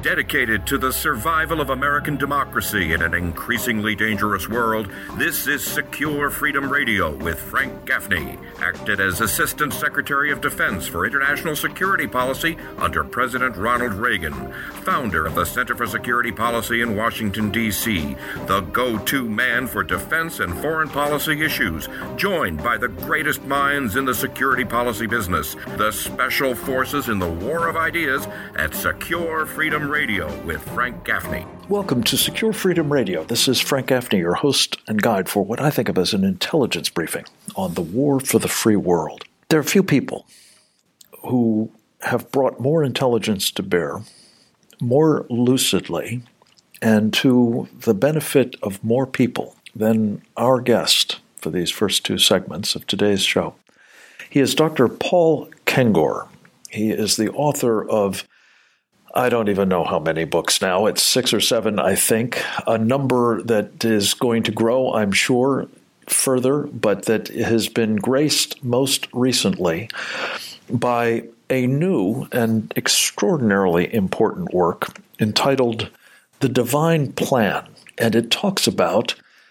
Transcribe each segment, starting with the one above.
Dedicated to the survival of American democracy in an increasingly dangerous world, this is Secure Freedom Radio with Frank Gaffney, acted as Assistant Secretary of Defense for International Security Policy under President Ronald Reagan, founder of the Center for Security Policy in Washington, D.C., the go-to man for defense and foreign policy issues, joined by the greatest minds in the security policy business, the Special Forces in the War of Ideas at Secure Freedom Radio with Frank Gaffney. Welcome to Secure Freedom Radio. This is Frank Gaffney, your host and guide for what I think of as an intelligence briefing on the war for the free world. There are few people who have brought more intelligence to bear, more lucidly, and to the benefit of more people than our guest for these first two segments of today's show. He is Dr. Paul Kengor. He is the author of I don't even know how many books now. It's 6 or 7, I think, a number that is going to grow, I'm sure, further, but that has been graced most recently by a new and extraordinarily important work entitled The Divine Plan. And it talks about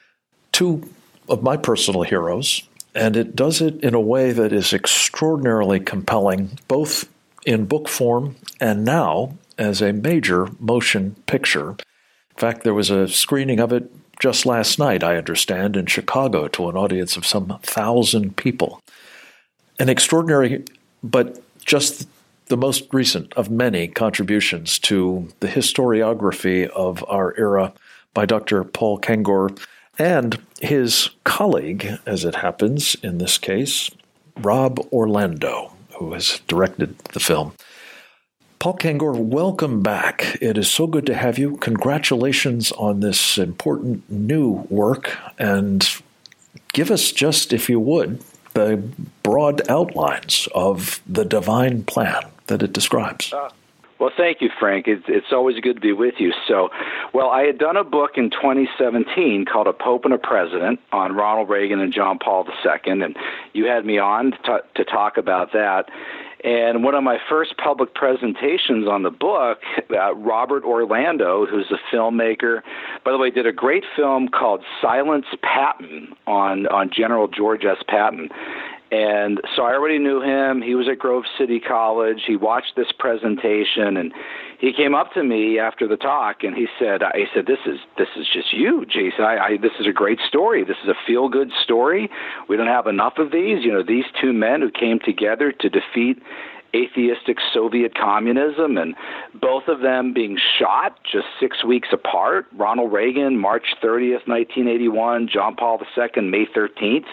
two of my personal heroes, and it does it in a way that is extraordinarily compelling, both in book form and now as a major motion picture. In fact, there was a screening of it just last night, I understand, in Chicago to an audience of some 1,000 people. An extraordinary, but just the most recent of many contributions to the historiography of our era by Dr. Paul Kengor and his colleague, as it happens in this case, Rob Orlando, who has directed the film. Paul Kengor, welcome back. It is so good to have you. Congratulations on this important new work. And give us just, if you would, the broad outlines of the divine plan that it describes. Well, thank you, Frank. It's always good to be with you. So, I had done a book in 2017 called A Pope and a President on Ronald Reagan and John Paul II, and you had me on to talk about that. And one of my first public presentations on the book, Robert Orlando, who's a filmmaker, by the way, did a great film called Silence Patton on General George S. Patton. And so I already knew him. He was at Grove City College. He watched this presentation, and he came up to me after the talk, and he said, "This is just huge." He said, "This is a great story. This is a feel-good story. We don't have enough of these. These two men who came together to defeat atheistic Soviet communism, and both of them being shot just 6 weeks apart. Ronald Reagan, March 30th, 1981. John Paul II, May 13th,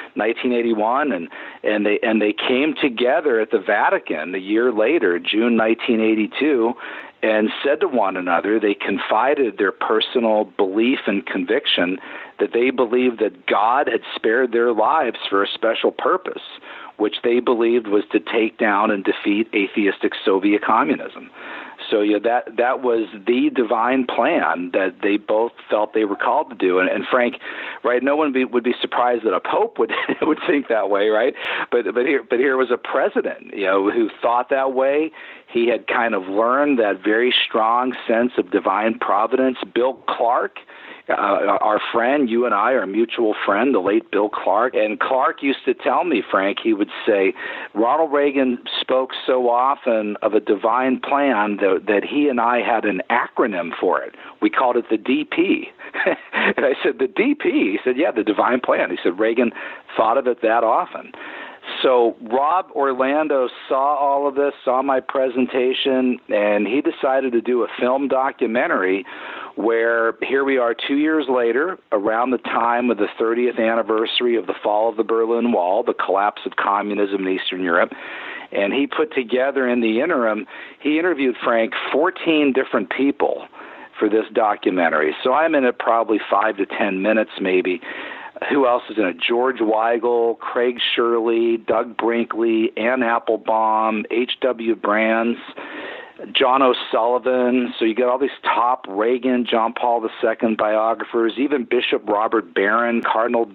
1981, and they came together at the Vatican a year later, June 1982, and said to one another, they confided their personal belief and conviction that they believed that God had spared their lives for a special purpose, which they believed was to take down and defeat atheistic Soviet communism. So that was the divine plan that they both felt they were called to do. And Frank, right? No one would be surprised that a pope would think that way, right? But here was a president, who thought that way. He had kind of learned that very strong sense of divine providence. Bill Clark, our friend, you and I, our mutual friend, the late Bill Clark. And Clark used to tell me, Frank, he would say, Ronald Reagan spoke so often of a divine plan that he and I had an acronym for it. We called it the DP. And I said, the DP? He said, yeah, the divine plan. He said, Reagan thought of it that often. So Rob Orlando saw all of this, saw my presentation, and he decided to do a film documentary where here we are 2 years later, around the time of the 30th anniversary of the fall of the Berlin Wall, the collapse of communism in Eastern Europe. And he put together in the interim, he interviewed, Frank, 14 different people for this documentary. So I'm in it probably 5 to 10 minutes maybe. Who else is in it? George Weigel, Craig Shirley, Doug Brinkley, Ann Applebaum, H.W. Brands, John O'Sullivan. So you got all these top Reagan, John Paul II biographers, even Bishop Robert Barron, Cardinal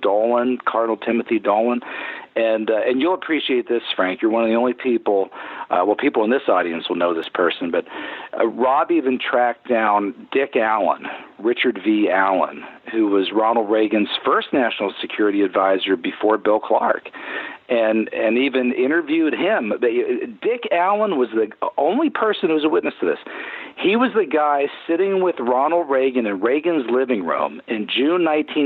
Timothy Dolan. And you'll appreciate this, Frank. You're one of the only people, people in this audience will know this person, but Rob even tracked down Dick Allen, Richard V. Allen, who was Ronald Reagan's first national security advisor before Bill Clark, and even interviewed him. Dick Allen was the only person who was a witness to this. He was the guy sitting with Ronald Reagan in Reagan's living room in June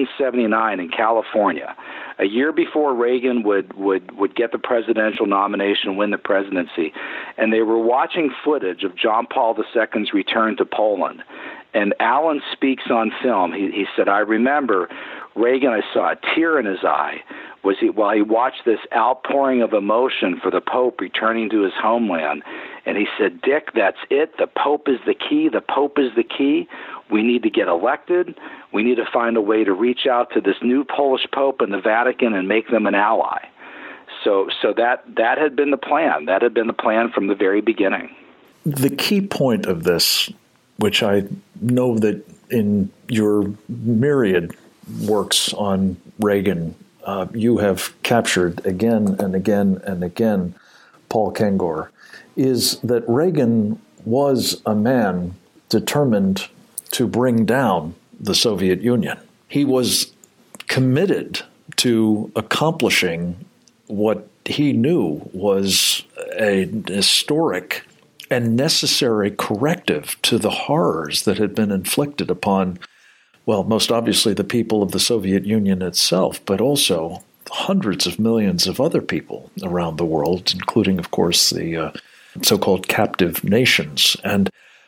1979 in California, a year before Reagan would get the presidential nomination and win the presidency. And they were watching footage of John Paul II's return to Poland. And Allen speaks on film. He said, "I remember Reagan, I saw a tear in his eye while he watched this outpouring of emotion for the Pope returning to his homeland. And he said, Dick, that's it. The Pope is the key. The Pope is the key. We need to get elected. We need to find a way to reach out to this new Polish Pope in the Vatican and make them an ally." So that had been the plan. That had been the plan from the very beginning. The key point of this, which I know that in your myriad works on Reagan, you have captured again and again and again, Paul Kengor, is that Reagan was a man determined to bring down the Soviet Union. He was committed to accomplishing what he knew was a historic and necessary corrective to the horrors that had been inflicted upon, well, most obviously the people of the Soviet Union itself, but also hundreds of millions of other people around the world, including, of course, the so-called captive nations. And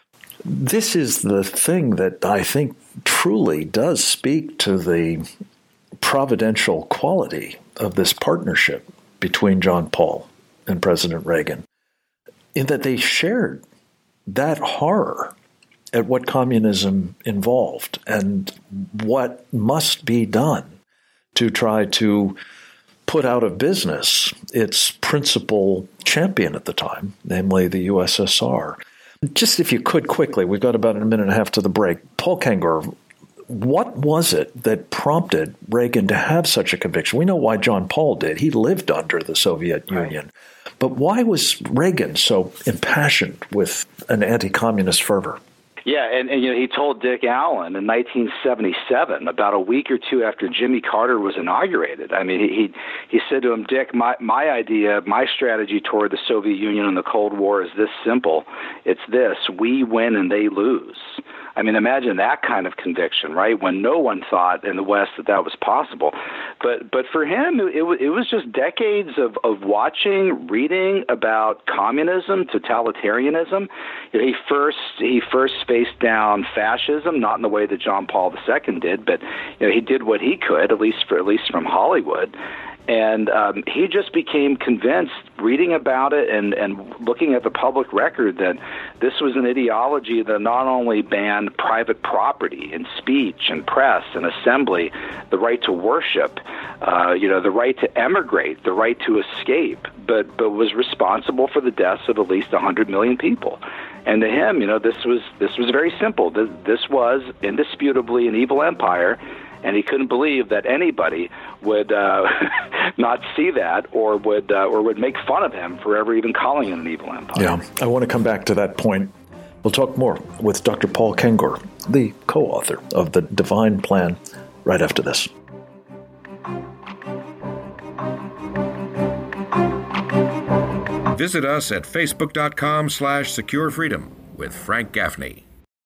this is the thing that I think truly does speak to the providential quality of this partnership between John Paul and President Reagan, in that they shared that horror at what communism involved and what must be done to try to put out of business its principal champion at the time, namely the USSR. Just if you could quickly, we've got about a minute and a half to the break. Paul Kengor, what was it that prompted Reagan to have such a conviction? We know why John Paul did. He lived under the Soviet Union. But why was Reagan so impassioned with an anti-communist fervor? Yeah, and he told Dick Allen in 1977, about a week or two after Jimmy Carter was inaugurated. I mean, he said to him, Dick, my idea, my strategy toward the Soviet Union in the Cold War is this simple. It's this: we win and they lose. I mean, imagine that kind of conviction, right? When no one thought in the West that was possible. But for him, it was just decades of watching, reading about communism, totalitarianism. He first faced down fascism, not in the way that John Paul II did, but he did what he could, at least from Hollywood. And he just became convinced, reading about it and looking at the public record, that this was an ideology that not only banned private property and speech and press and assembly, the right to worship, the right to emigrate, the right to escape, but was responsible for the deaths of at least 100 million people. And to him, this was very simple. This was indisputably an evil empire. And he couldn't believe that anybody would not see that or would make fun of him for ever even calling it an evil empire. Yeah, I want to come back to that point. We'll talk more with Dr. Paul Kengor, the co-author of The Divine Plan, right after this. Visit us at facebook.com/securefreedom with Frank Gaffney.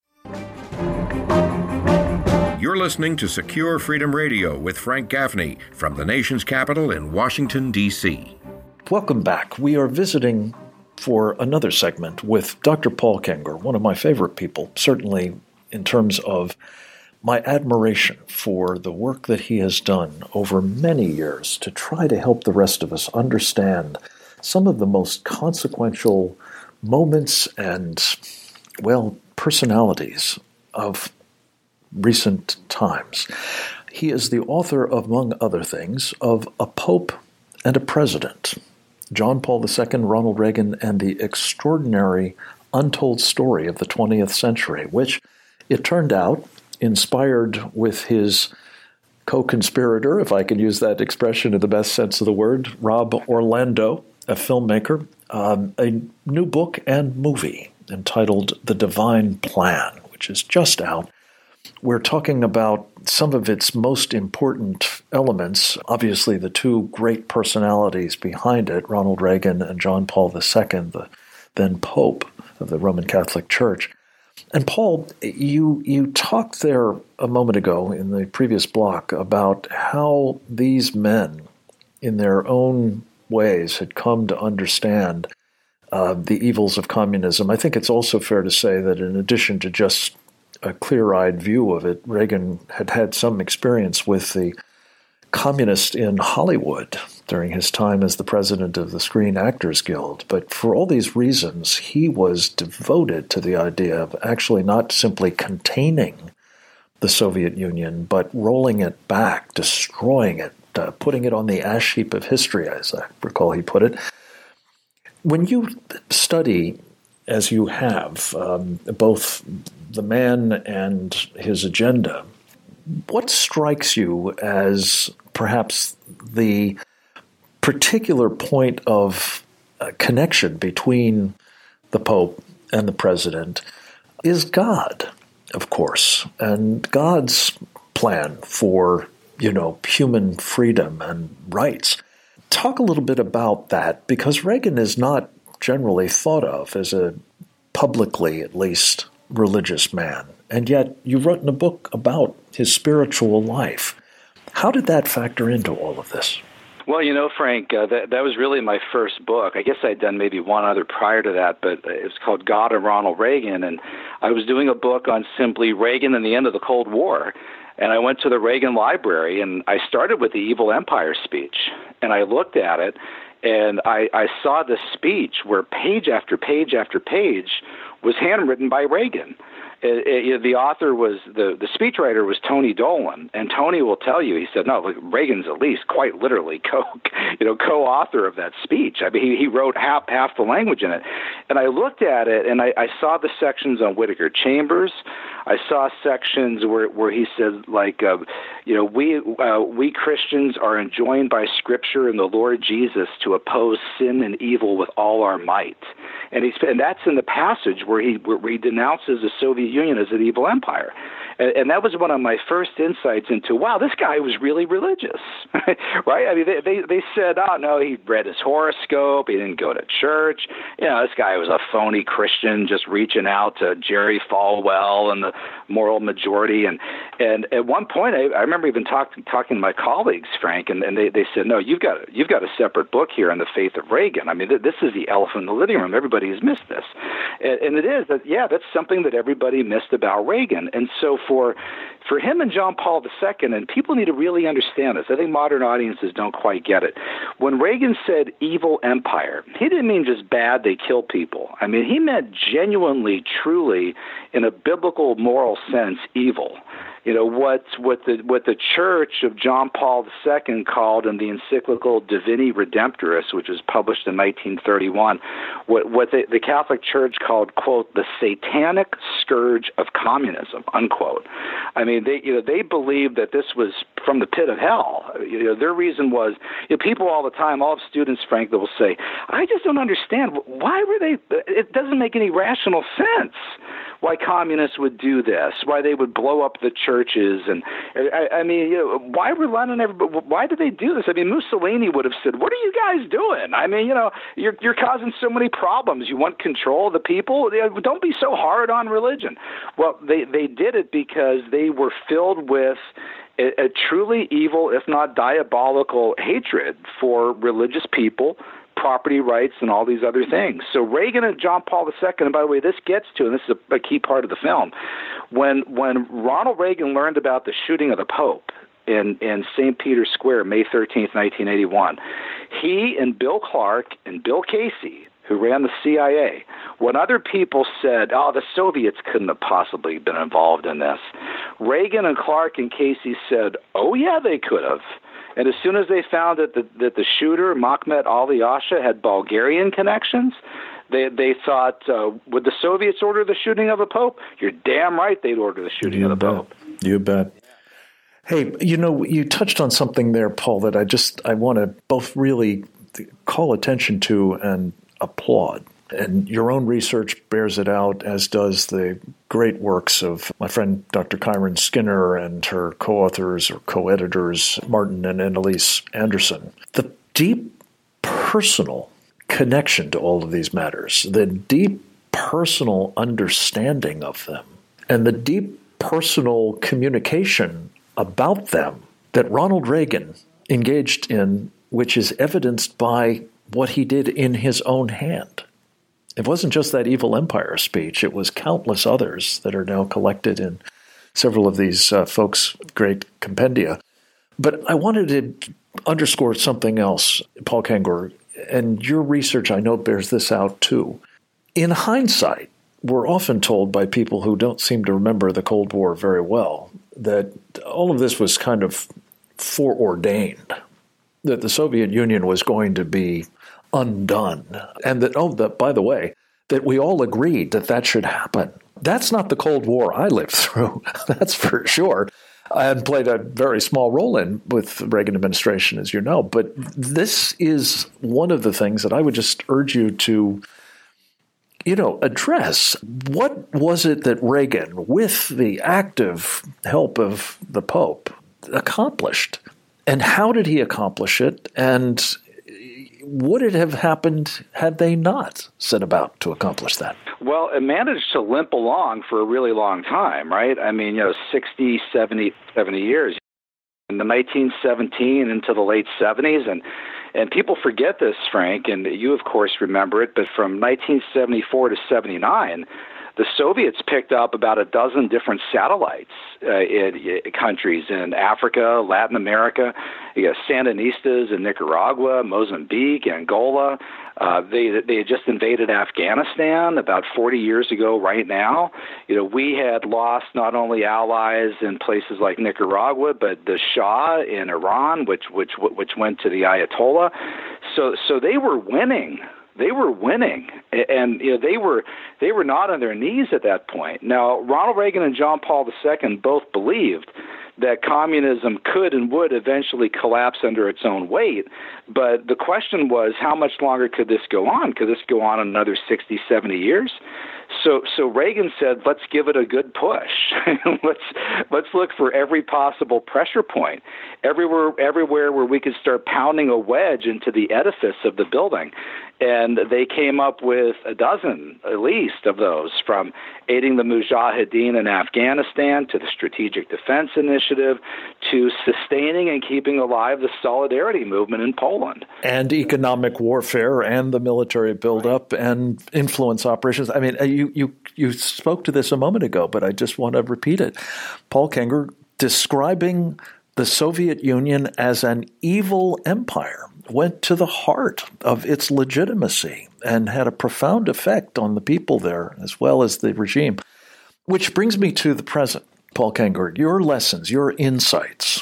You're listening to Secure Freedom Radio with Frank Gaffney from the nation's capital in Washington, D.C. Welcome back. We are visiting for another segment with Dr. Paul Kengor, one of my favorite people, certainly in terms of my admiration for the work that he has done over many years to try to help the rest of us understand some of the most consequential moments and, personalities of recent times. He is the author, among other things, of A Pope and a President, John Paul II, Ronald Reagan, and the Extraordinary untold story of the 20th century, which it turned out inspired with his co-conspirator, if I can use that expression in the best sense of the word, Rob Orlando, a filmmaker, a new book and movie entitled The Divine Plan, which is just out. We're talking about some of its most important elements. Obviously, the two great personalities behind it, Ronald Reagan and John Paul II, the then Pope of the Roman Catholic Church. And Paul, you talked there a moment ago in the previous block about how these men, in their own ways, had come to understand the evils of communism. I think it's also fair to say that in addition to just a clear-eyed view of it, Reagan had had some experience with the communists in Hollywood during his time as the president of the Screen Actors Guild. But for all these reasons, he was devoted to the idea of actually not simply containing the Soviet Union, but rolling it back, destroying it, putting it on the ash heap of history, as I recall he put it. When you study, as you have, both the man and his agenda, what strikes you as perhaps the particular point of connection between the Pope and the President is God, of course, and God's plan for, human freedom and rights. Talk a little bit about that, because Reagan is not generally thought of as a publicly, at least, religious man. And yet you wrote in a book about his spiritual life. How did that factor into all of this? Well, Frank, that was really my first book. I guess I'd done maybe one other prior to that, but it was called God and Ronald Reagan. And I was doing a book on simply Reagan and the end of the Cold War. And I went to the Reagan Library, and I started with the Evil Empire speech. And I looked at it, and I saw this speech where page after page after page was handwritten by Reagan. The author was, the speechwriter was Tony Dolan, and Tony will tell you, he said, no, Reagan's at least quite literally co-author of that speech. I mean, he wrote half the language in it. And I looked at it, and I saw the sections on Whittaker Chambers. I saw sections where he said, we Christians are enjoined by Scripture and the Lord Jesus to oppose sin and evil with all our might. And that's in the passage where he denounces the Soviet Union as an evil empire. And that was one of my first insights into, wow, this guy was really religious, right? I mean, they said, oh, no, he read his horoscope, he didn't go to church. This guy was a phony Christian just reaching out to Jerry Falwell and the moral majority. And at one point, I remember even talking to my colleagues, Frank, and they said, no, you've got a separate book here on the faith of Reagan. I mean, this is the elephant in the living room. Everybody has missed this. And it is, that's something that everybody missed about Reagan. And so for him and John Paul II, and people need to really understand this. I think modern audiences don't quite get it. When Reagan said evil empire, he didn't mean just bad, they kill people. I mean, he meant genuinely, truly, in a biblical moral sense, evil. What the Church of John Paul II called in the encyclical Divini Redemptoris, which was published in 1931, what the Catholic Church called, quote, the satanic scourge of communism, unquote. I mean, they believed that this was from the pit of hell. Their reason was, people all the time, all of students, Frank, that will say, I just don't understand. Why were they? It doesn't make any rational sense why communists would do this, why they would blow up the churches. And I mean, why rely on everybody? Why did they do this? I mean, Mussolini would have said, what are you guys doing? I mean, you're causing so many problems. You want control of the people? Don't be so hard on religion. Well, they did it because they were filled with a truly evil, if not diabolical, hatred for religious people, property rights, and all these other things. So Reagan and John Paul II, and by the way, this gets to, and this is a key part of the film, when Ronald Reagan learned about the shooting of the Pope in St. Peter's Square, May 13th, 1981, he and Bill Clark and Bill Casey, who ran the CIA, when other people said, oh, the Soviets couldn't have possibly been involved in this, Reagan and Clark and Casey said, oh, yeah, they could have. And as soon as they found that the shooter, Makhmet Ali Asha, had Bulgarian connections, They thought, would the Soviets order the shooting of a pope? You're damn right they'd order the shooting of the pope. You bet. Hey, you touched on something there, Paul, that I want to both really call attention to and applaud. And your own research bears it out, as does the great works of my friend Dr. Kyron Skinner and her co-authors or co-editors, Martin and Annalise Anderson. The deep personal connection to all of these matters, the deep personal understanding of them, and the deep personal communication about them that Ronald Reagan engaged in, which is evidenced by what he did in his own hand. It wasn't just that Evil Empire speech. It was countless others that are now collected in several of these folks' great compendia. But I wanted to underscore something else, Paul Kengor, and your research, I know, bears this out too. In hindsight, we're often told by people who don't seem to remember the Cold War very well that all of this was kind of foreordained, that the Soviet Union was going to be undone, and that, by the way, that we all agreed that should happen. That's not the Cold War I lived through, that's for sure. I played a very small role in with the Reagan administration, as you know, but this is one of the things that I would just urge you to address. What was it that Reagan, with the active help of the Pope, accomplished? And how did he accomplish it? And would it have happened had they not set about to accomplish that? Well, it managed to limp along for a really long time, right? I mean, 60, 70 years. In the 1917 into the late 70s, and people forget this, Frank, and you, of course, remember it, but from 1974 to 79, the Soviets picked up about a dozen different satellites in countries in Africa, Latin America. You got Sandinistas in Nicaragua, Mozambique, Angola. They had just invaded Afghanistan about 40 years ago right now. We had lost not only allies in places like Nicaragua, but the Shah in Iran, which went to the Ayatollah. So they were winning. They were winning, and they were not on their knees at that point. Now, Ronald Reagan and John Paul II both believed that communism could and would eventually collapse under its own weight, but the question was, how much longer could this go on? Could this go on another 60, 70 years? So Reagan said, let's give it a good push. let's look for every possible pressure point, everywhere where we could start pounding a wedge into the edifice of the building. And they came up with a dozen, at least, of those, from aiding the Mujahideen in Afghanistan to the Strategic Defense Initiative to sustaining and keeping alive the Solidarity movement in Poland. And economic warfare and the military buildup and influence operations. I mean, you spoke to this a moment ago, but I just want to repeat it. Paul Kengor describing the Soviet Union as an evil empire went to the heart of its legitimacy and had a profound effect on the people there as well as the regime. Which brings me to the present, Paul Kengor, your lessons, your insights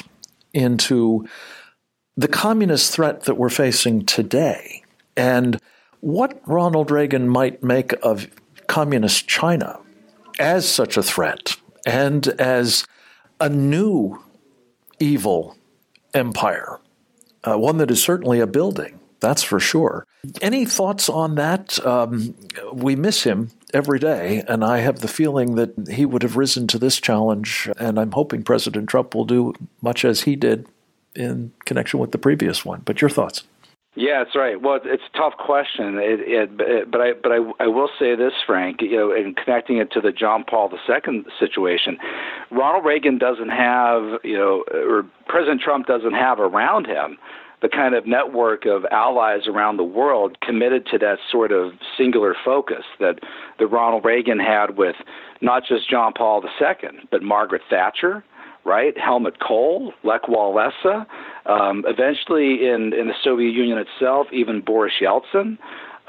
into the communist threat that we're facing today and what Ronald Reagan might make of communist China as such a threat and as a new evil empire. One that is certainly a building, that's for sure. Any thoughts on that? We miss him every day, and I have the feeling that he would have risen to this challenge, and I'm hoping President Trump will do much as he did in connection with the previous one. But your thoughts? Yeah, that's right. Well, it's a tough question, but I will say this, Frank. In connecting it to the John Paul II situation, Ronald Reagan doesn't have, or President Trump doesn't have around him the kind of network of allies around the world committed to that sort of singular focus that Ronald Reagan had with not just John Paul II, but Margaret Thatcher, right? Helmut Kohl, Lech Walesa, eventually in the Soviet Union itself, even Boris Yeltsin,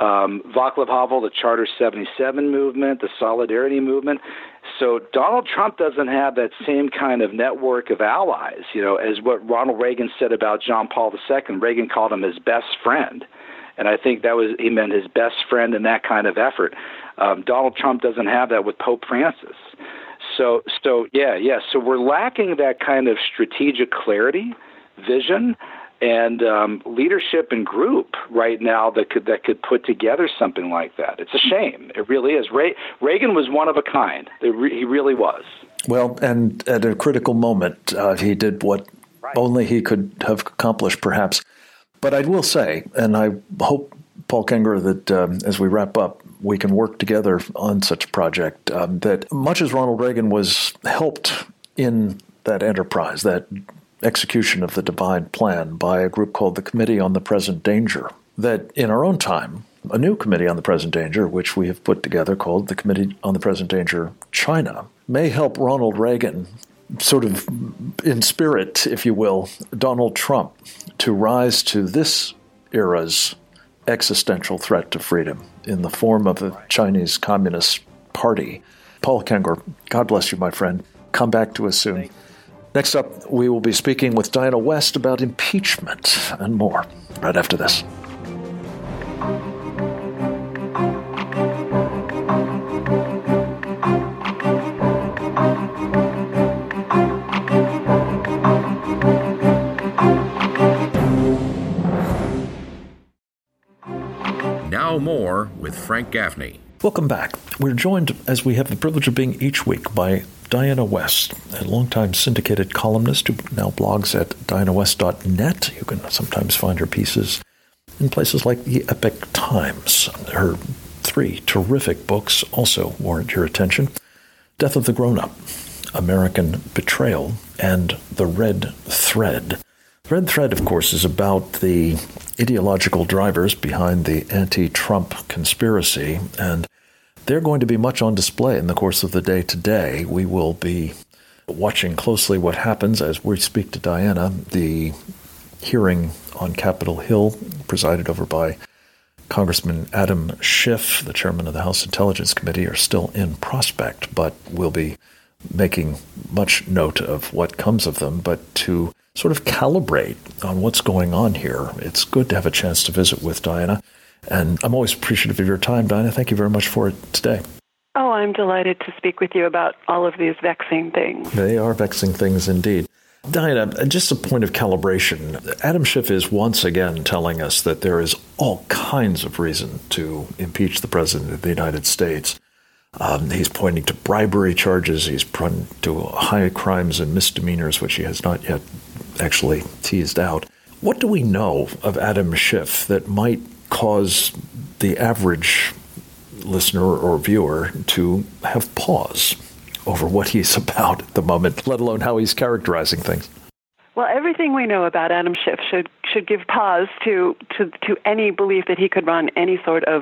Václav Havel, the Charter 77 movement, the Solidarity movement. So Donald Trump doesn't have that same kind of network of allies, as what Ronald Reagan said about John Paul II. Reagan called him his best friend. And I think he meant his best friend in that kind of effort. Donald Trump doesn't have that with Pope Francis. So we're lacking that kind of strategic clarity, vision, and leadership and group right now that could put together something like that. It's a shame. It really is. Reagan was one of a kind. He really was. Well, and at a critical moment, he did what only he could have accomplished, perhaps. But I will say, and I hope, Paul Kenger, that as we wrap up, we can work together on such a project, that much as Ronald Reagan was helped in that enterprise, that execution of the divine plan by a group called the Committee on the Present Danger, that in our own time, a new Committee on the Present Danger, which we have put together called the Committee on the Present Danger China, may help Ronald Reagan, sort of in spirit, if you will, Donald Trump, to rise to this era's existential threat to freedom in the form of a Chinese Communist Party. Paul Kenger, God bless you, my friend. Come back to us soon. Next up, we will be speaking with Diana West about impeachment and more right after this. Now more with Frank Gaffney. Welcome back. We're joined, as we have the privilege of being each week, by Diana West, a longtime syndicated columnist who now blogs at dianawest.net. You can sometimes find her pieces in places like the Epoch Times. Her 3 terrific books also warrant your attention: Death of the Grown-Up, American Betrayal, and The Red Thread. The Red Thread, of course, is about the ideological drivers behind the anti-Trump conspiracy, and they're going to be much on display in the course of the day today. We will be watching closely what happens as we speak to Diana. The hearing on Capitol Hill, presided over by Congressman Adam Schiff, the chairman of the House Intelligence Committee, are still in prospect, but we'll be making much note of what comes of them. But to sort of calibrate on what's going on here, it's good to have a chance to visit with Diana. And I'm always appreciative of your time, Diana. Thank you very much for it today. Oh, I'm delighted to speak with you about all of these vexing things. They are vexing things indeed. Diana, just a point of calibration. Adam Schiff is once again telling us that there is all kinds of reason to impeach the President of the United States. He's pointing to bribery charges. He's pointing to high crimes and misdemeanors, which he has not yet actually teased out. What do we know of Adam Schiff that might cause the average listener or viewer to have pause over what he's about at the moment, let alone how he's characterizing things? Well, everything we know about Adam Schiff should give pause to any belief that he could run any sort of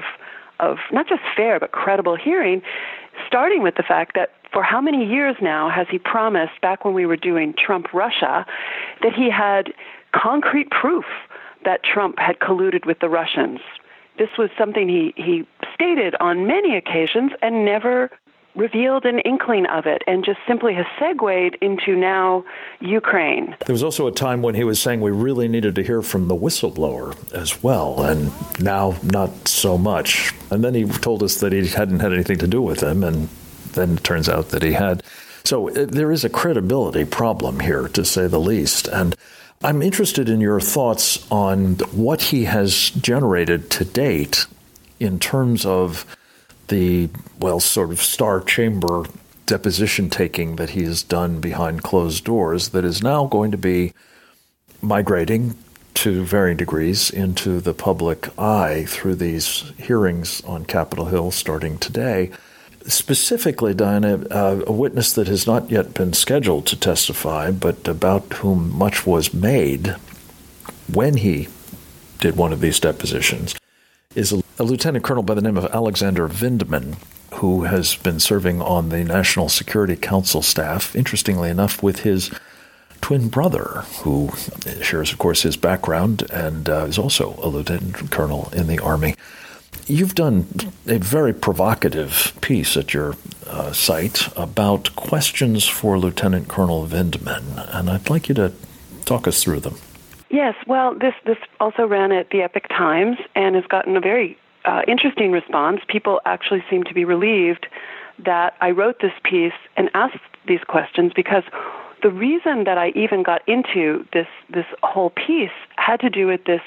not just fair but credible hearing, starting with the fact that for how many years now has he promised, back when we were doing Trump-Russia, that he had concrete proof that Trump had colluded with the Russians. This was something he stated on many occasions and never revealed an inkling of it, and just simply has segued into now Ukraine. There was also a time when he was saying we really needed to hear from the whistleblower as well, and now not so much. And then he told us that he hadn't had anything to do with him, and then it turns out that he had. So there is a credibility problem here, to say the least. And I'm interested in your thoughts on what he has generated to date in terms of the, sort of star chamber deposition taking that he has done behind closed doors that is now going to be migrating to varying degrees into the public eye through these hearings on Capitol Hill starting today. Specifically, Diana, a witness that has not yet been scheduled to testify, but about whom much was made when he did one of these depositions, is a lieutenant colonel by the name of Alexander Vindman, who has been serving on the National Security Council staff, interestingly enough, with his twin brother, who shares, of course, his background and is also a lieutenant colonel in the Army. You've done a very provocative piece at your site about questions for Lieutenant Colonel Vindman, and I'd like you to talk us through them. Yes, well, this also ran at the Epoch Times and has gotten a very interesting response. People actually seem to be relieved that I wrote this piece and asked these questions, because the reason that I even got into this whole piece had to do with this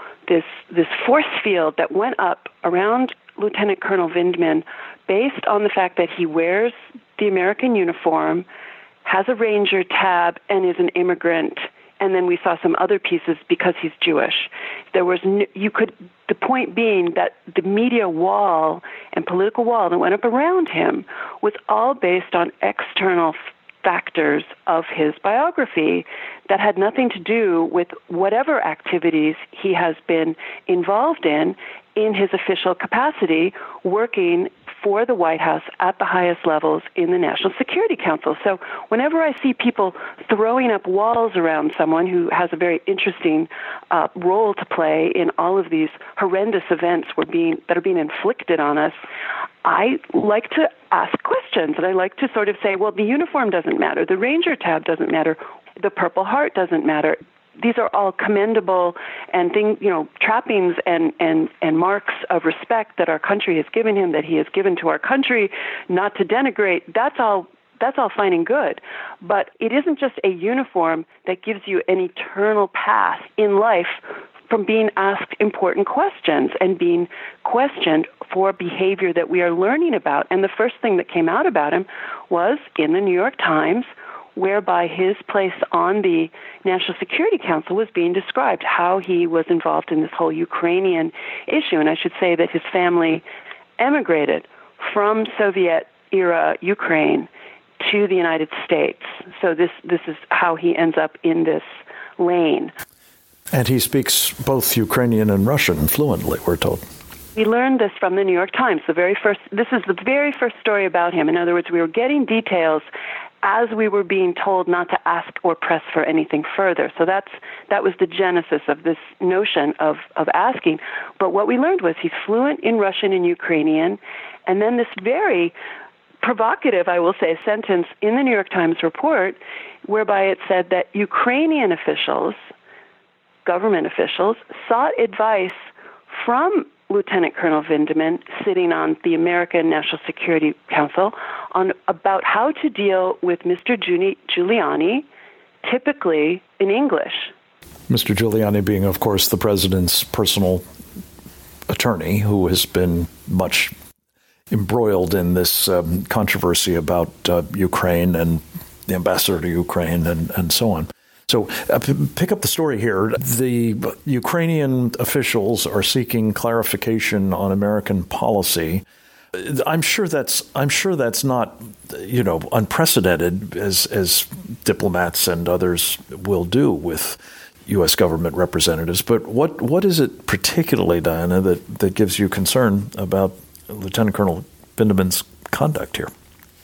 force field that went up around Lieutenant Colonel Vindman based on the fact that he wears the American uniform, has a Ranger tab, and is an immigrant. And then we saw some other pieces because he's Jewish. There was the point being that the media wall and political wall that went up around him was all based on external factors of his biography that had nothing to do with whatever activities he has been involved in his official capacity, working for the White House at the highest levels in the National Security Council. So whenever I see people throwing up walls around someone who has a very interesting role to play in all of these horrendous events that are being inflicted on us, I like to ask questions, and I like to sort of say, well, the uniform doesn't matter, the Ranger tab doesn't matter, the Purple Heart doesn't matter. These are all commendable and trappings and marks of respect that our country has given him, that he has given to our country. Not to denigrate, that's all fine and good. But it isn't just a uniform that gives you an eternal path in life from being asked important questions and being questioned for behavior that we are learning about. And the first thing that came out about him was in the New York Times, whereby his place on the National Security Council was being described, how he was involved in this whole Ukrainian issue. And I should say that his family emigrated from Soviet-era Ukraine to the United States. So this is how he ends up in this lane. And he speaks both Ukrainian and Russian fluently, we're told. We learned this from the New York Times. This is the very first story about him. In other words, we were getting details as we were being told not to ask or press for anything further. So that was the genesis of this notion of asking. But what we learned was he's fluent in Russian and Ukrainian, and then this very provocative, I will say, sentence in the New York Times report, whereby it said that Ukrainian officials, government officials, sought advice from Lieutenant Colonel Vindman, sitting on the American National Security Council, about how to deal with Mr. Giuliani, typically in English. Mr. Giuliani being, of course, the president's personal attorney, who has been much embroiled in this controversy about Ukraine and the ambassador to Ukraine and so on. So pick up the story here. The Ukrainian officials are seeking clarification on American policy. I'm sure that's not, unprecedented as diplomats and others will do with U.S. government representatives. But what is it particularly, Diana, that gives you concern about Lieutenant Colonel Vindman's conduct here?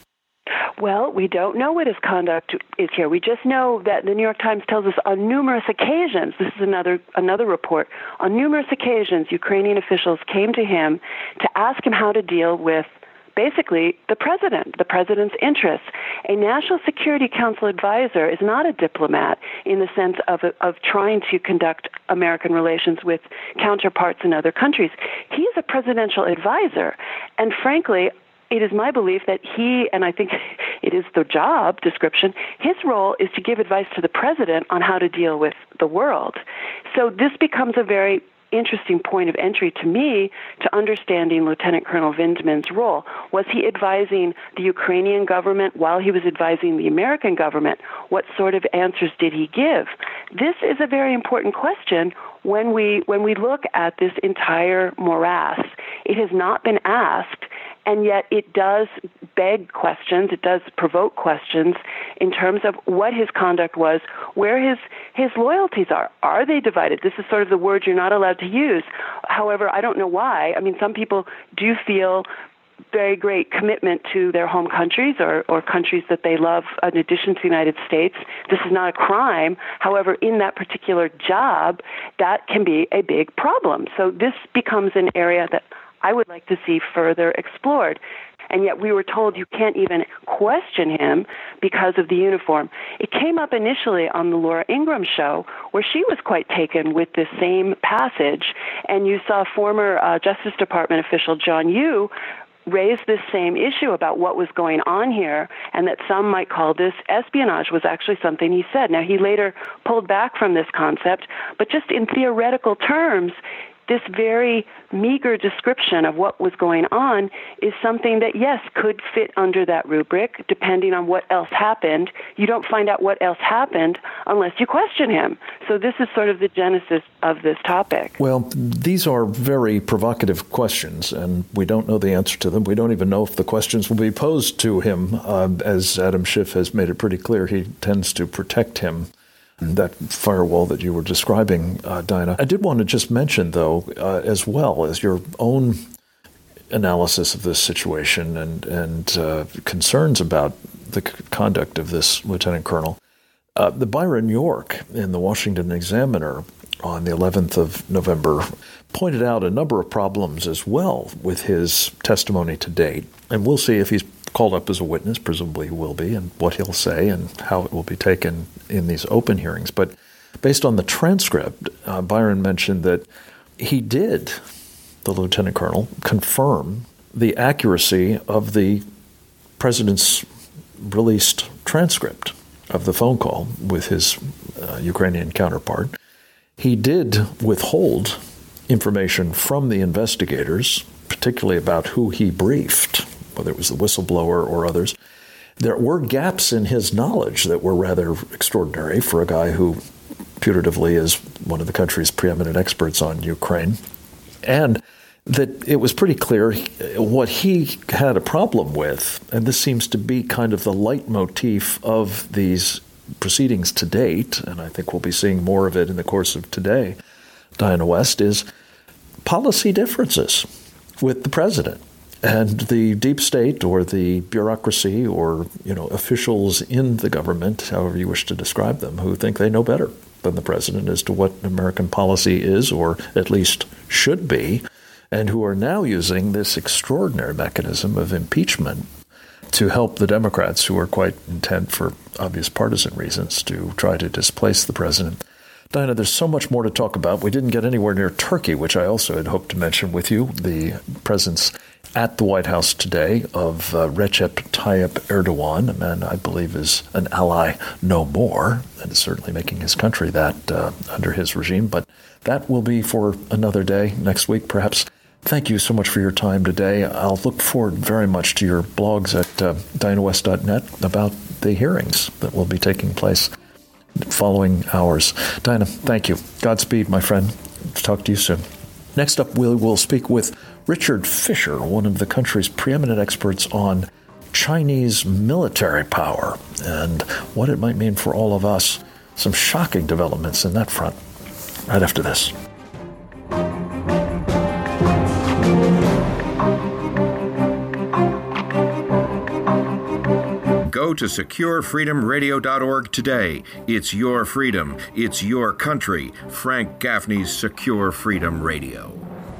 Well, we don't know what his conduct is here. We just know that the New York Times tells us on numerous occasions, this is another report, on numerous occasions Ukrainian officials came to him to ask him how to deal with basically the president's interests. A National Security Council advisor is not a diplomat in the sense of trying to conduct American relations with counterparts in other countries. He is a presidential advisor, and frankly, it is my belief that he, and I think it is the job description, his role is to give advice to the president on how to deal with the world. So this becomes a very interesting point of entry to me to understanding Lieutenant Colonel Vindman's role. Was he advising the Ukrainian government while he was advising the American government? What sort of answers did he give? This is a very important question when we look at this entire morass. It has not been asked, and yet it does beg questions, it does provoke questions in terms of what his conduct was, where his loyalties are. Are they divided? This is sort of the word you're not allowed to use. However, I don't know why. I mean, some people do feel very great commitment to their home countries or countries that they love in addition to the United States. This is not a crime. However, in that particular job, that can be a big problem. So this becomes an area that I would like to see further explored. and yet we were told you can't even question him because of the uniform. It came up initially on the Laura Ingraham show, where she was quite taken with this same passage, and you saw former Justice Department official John Yoo raised this same issue about what was going on here, and that some might call this espionage was actually something he said. Now, he later pulled back from this concept, but just in theoretical terms, this very meager description of what was going on is something that, yes, could fit under that rubric, depending on what else happened. You don't find out what else happened unless you question him. So this is sort of the genesis of this topic. Well, these are very provocative questions, and we don't know the answer to them. We don't even know if the questions will be posed to him. As Adam Schiff has made it pretty clear, he tends to protect him. That firewall that you were describing, Diana. I did want to just mention, though, as well as your own analysis of this situation and concerns about the conduct of this lieutenant colonel, the Byron York in the Washington Examiner on the 11th of November pointed out a number of problems as well with his testimony to date. And we'll see if he's called up as a witness, presumably he will be, and what he'll say and how it will be taken in these open hearings. But based on the transcript, Byron mentioned that he did, the lieutenant colonel, confirm the accuracy of the president's released transcript of the phone call with his Ukrainian counterpart. He did withhold information from the investigators, particularly about who he briefed, whether it was the whistleblower or others. There were gaps in his knowledge that were rather extraordinary for a guy who putatively is one of the country's preeminent experts on Ukraine. And that it was pretty clear what he had a problem with, and this seems to be kind of the leitmotif of these proceedings to date, and I think we'll be seeing more of it in the course of today, Diana West, is policy differences with the president. And the deep state or the bureaucracy or, officials in the government, however you wish to describe them, who think they know better than the president as to what American policy is or at least should be, and who are now using this extraordinary mechanism of impeachment to help the Democrats, who are quite intent for obvious partisan reasons to try to displace the president. Diana, there's so much more to talk about. We didn't get anywhere near Turkey, which I also had hoped to mention with you, the presence at the White House today of Recep Tayyip Erdogan, a man I believe is an ally no more, and is certainly making his country that under his regime. But that will be for another day, next week perhaps. Thank you so much for your time today. I'll look forward very much to your blogs at DianaWest.net about the hearings that will be taking place following ours. Diana, thank you. Godspeed, my friend. Talk to you soon. Next up, we'll speak with Richard Fisher, one of the country's preeminent experts on Chinese military power and what it might mean for all of us. Some shocking developments in that front. Right after this. Go to SecureFreedomRadio.org today. It's your freedom. It's your country. Frank Gaffney's Secure Freedom Radio.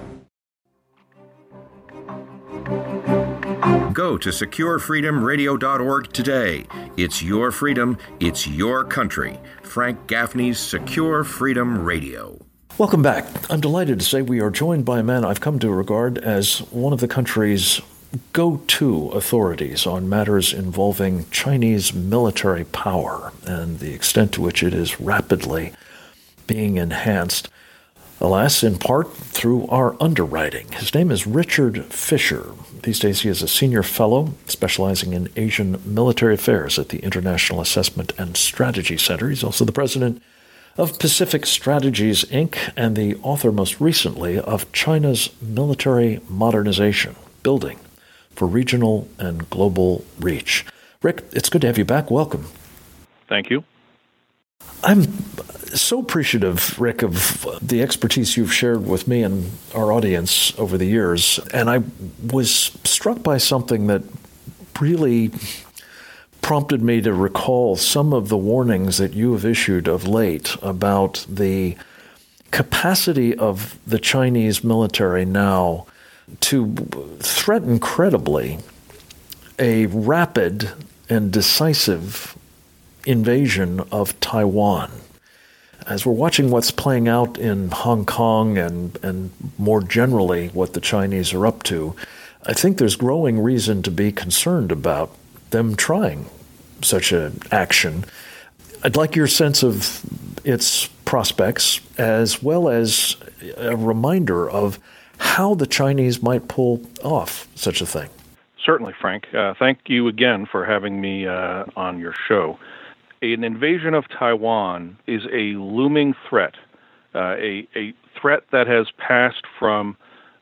Go to SecureFreedomRadio.org today. It's your freedom. It's your country. Frank Gaffney's Secure Freedom Radio. Welcome back. I'm delighted to say we are joined by a man I've come to regard as one of the country's go-to authorities on matters involving Chinese military power and the extent to which it is rapidly being enhanced, alas, in part through our underwriting. His name is Richard Fisher. These days he is a senior fellow specializing in Asian military affairs at the International Assessment and Strategy Center. He's also the president of Pacific Strategies, Inc., and the author most recently of China's Military Modernization, Building for Regional and Global Reach. Rick, it's good to have you back. Welcome. Thank you. I'm so appreciative, Rick, of the expertise you've shared with me and our audience over the years. And I was struck by something that really prompted me to recall some of the warnings that you have issued of late about the capacity of the Chinese military now to threaten credibly a rapid and decisive invasion of Taiwan. As we're watching what's playing out in Hong Kong and more generally what the Chinese are up to, I think there's growing reason to be concerned about them trying such an action. I'd like your sense of its prospects, as well as a reminder of how the Chinese might pull off such a thing. Certainly, Frank. Thank you again for having me on your show. An invasion of Taiwan is a looming threat, a threat that has passed from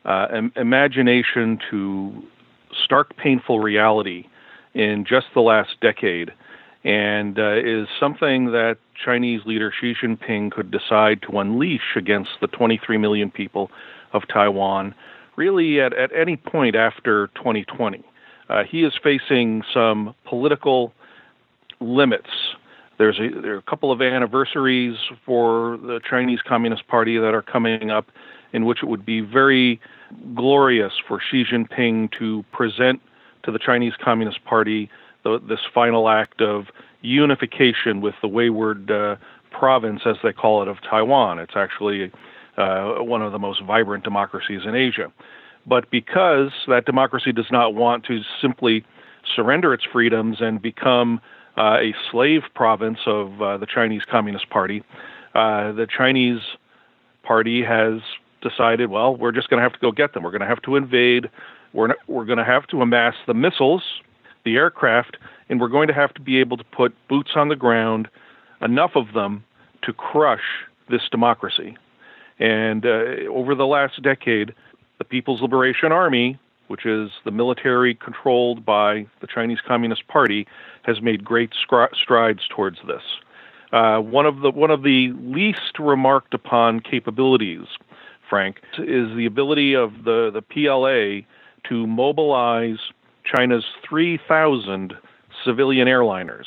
imagination to stark, painful reality in just the last decade, and is something that Chinese leader Xi Jinping could decide to unleash against the 23 million people of Taiwan, really at any point after 2020. He is facing some political limits. There are a couple of anniversaries for the Chinese Communist Party that are coming up, in which it would be very glorious for Xi Jinping to present to the Chinese Communist Party this final act of unification with the wayward province, as they call it, of Taiwan. It's actually one of the most vibrant democracies in Asia. But because that democracy does not want to simply surrender its freedoms and become a slave province of the Chinese Communist Party, the Chinese Party has decided, well, we're just going to have to go get them. We're going to have to invade. We're going to have to amass the missiles, the aircraft, and we're going to have to be able to put boots on the ground, enough of them, to crush this democracy. And over the last decade, the People's Liberation Army, which is the military controlled by the Chinese Communist Party, has made great strides towards this. One of the least remarked upon capabilities, Frank, is the ability of the PLA to mobilize China's 3,000 civilian airliners.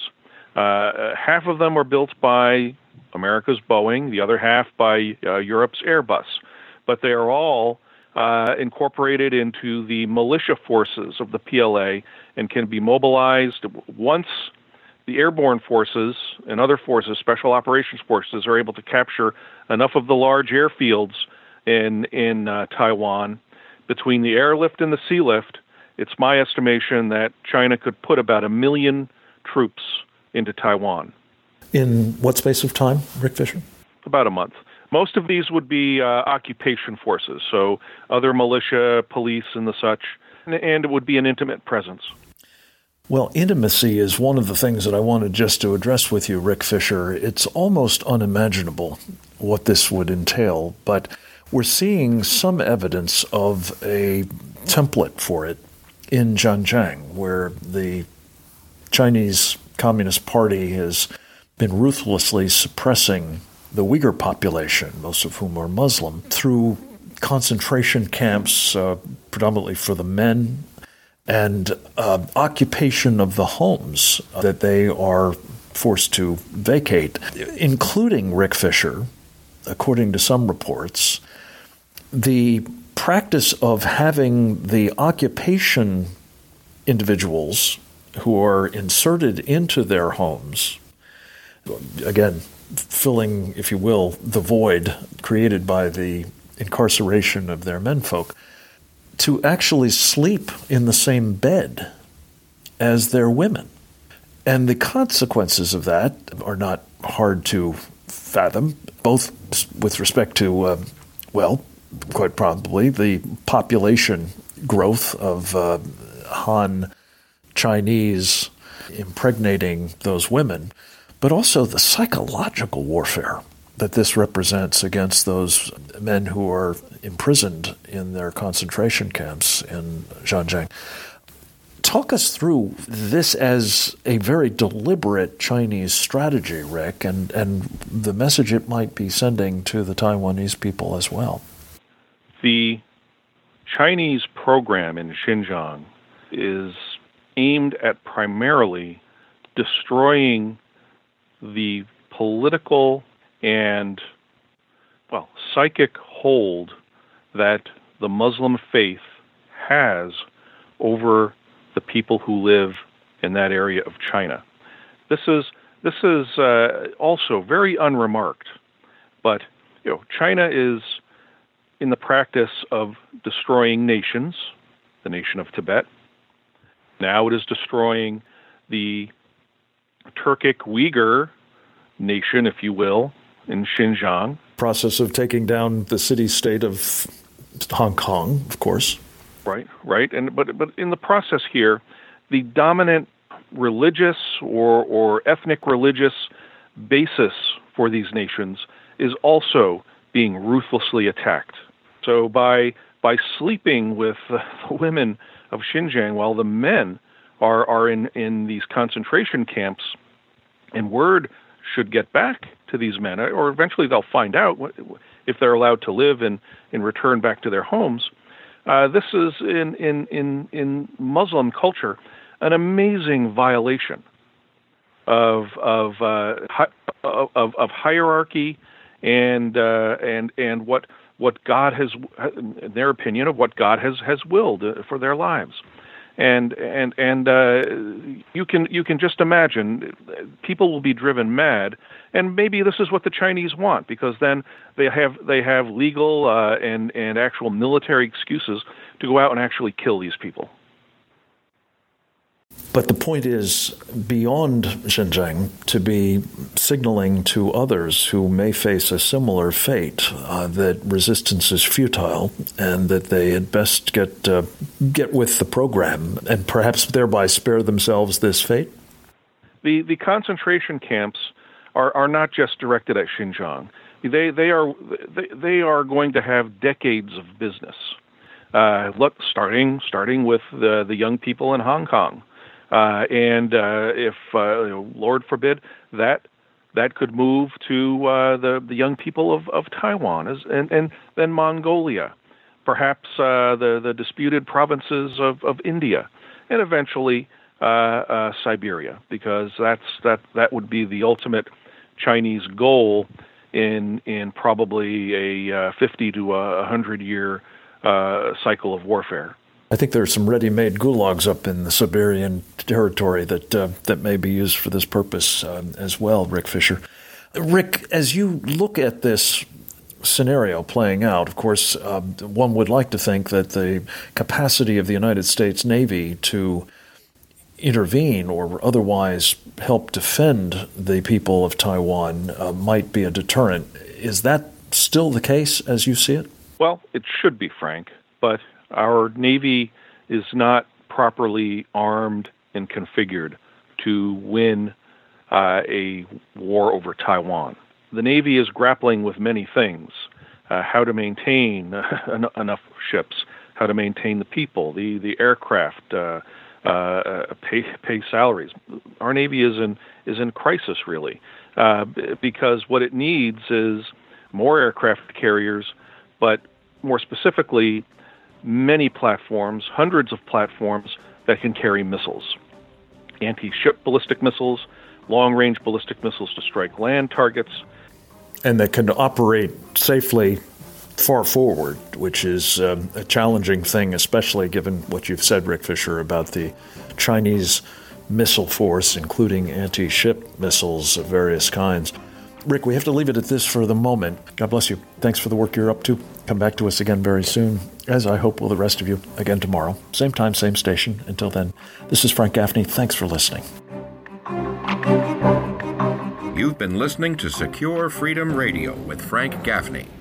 Half of them are built by America's Boeing, the other half by Europe's Airbus. But they are all incorporated into the militia forces of the PLA and can be mobilized once the airborne forces and other forces, special operations forces, are able to capture enough of the large airfields in Taiwan. Between the airlift and the sea lift, it's my estimation that China could put about 1 million troops into Taiwan. In what space of time, Rick Fisher? About a month. Most of these would be occupation forces, so other militia, police, and the such, and it would be an intimate presence. Well, intimacy is one of the things that I wanted just to address with you, Rick Fisher. It's almost unimaginable what this would entail, but we're seeing some evidence of a template for it in Xinjiang, where the Chinese Communist Party has been ruthlessly suppressing the Uyghur population, most of whom are Muslim, through concentration camps, predominantly for the men, and occupation of the homes that they are forced to vacate, including, Rick Fisher, according to some reports, the practice of having the occupation individuals who are inserted into their homes, again, filling, if you will, the void created by the incarceration of their menfolk, to actually sleep in the same bed as their women. And the consequences of that are not hard to fathom, both with respect to, quite probably the population growth of Han Chinese impregnating those women, but also the psychological warfare that this represents against those men who are imprisoned in their concentration camps in Xinjiang. Talk us through this as a very deliberate Chinese strategy, Rick, and the message it might be sending to the Taiwanese people as well. The Chinese program in Xinjiang is aimed at primarily destroying the political and, psychic hold that the Muslim faith has over the people who live in that area of China. This is also very unremarked, but China is in the practice of destroying nations, the nation of Tibet. Now it is destroying the Turkic Uyghur nation, if you will, in Xinjiang. Process of taking down the city-state of Hong Kong, of course. Right. But in the process here, the dominant religious or ethnic religious basis for these nations is also being ruthlessly attacked. So by sleeping with the women of Xinjiang while the men are in these concentration camps, and word should get back to these men, or eventually they'll find out if they're allowed to live and return back to their homes. This is in Muslim culture an amazing violation of hierarchy and what God has, in their opinion, of what God has willed for their lives. And you can just imagine people will be driven mad, and maybe this is what the Chinese want, because then they have legal and actual military excuses to go out and actually kill these people. But the point is, beyond Xinjiang, to be signaling to others who may face a similar fate that resistance is futile and that they had best get with the program and perhaps thereby spare themselves this fate? The concentration camps are not just directed at Xinjiang. They are going to have decades of business. Starting with the young people in Hong Kong. And if Lord forbid that could move to the young people of Taiwan and then Mongolia, perhaps the disputed provinces of India, and eventually Siberia, because that would be the ultimate Chinese goal in probably a 50 to 100 year cycle of warfare. I think there are some ready-made gulags up in the Siberian territory that may be used for this purpose as well, Rick Fisher. Rick, as you look at this scenario playing out, of course, one would like to think that the capacity of the United States Navy to intervene or otherwise help defend the people of Taiwan might be a deterrent. Is that still the case as you see it? Well, it should be, Frank, but our Navy is not properly armed and configured to win a war over Taiwan. The Navy is grappling with many things, how to maintain enough ships, how to maintain the people, the aircraft, pay salaries. Our Navy is in crisis, really, because what it needs is more aircraft carriers, but more specifically, many platforms, hundreds of platforms that can carry missiles, anti-ship ballistic missiles, long-range ballistic missiles to strike land targets. And that can operate safely far forward, which is a challenging thing, especially given what you've said, Rick Fisher, about the Chinese missile force, including anti-ship missiles of various kinds. Rick, we have to leave it at this for the moment. God bless you. Thanks for the work you're up to. Come back to us again very soon, as I hope will the rest of you, again tomorrow. Same time, same station. Until then, this is Frank Gaffney. Thanks for listening. You've been listening to Secure Freedom Radio with Frank Gaffney.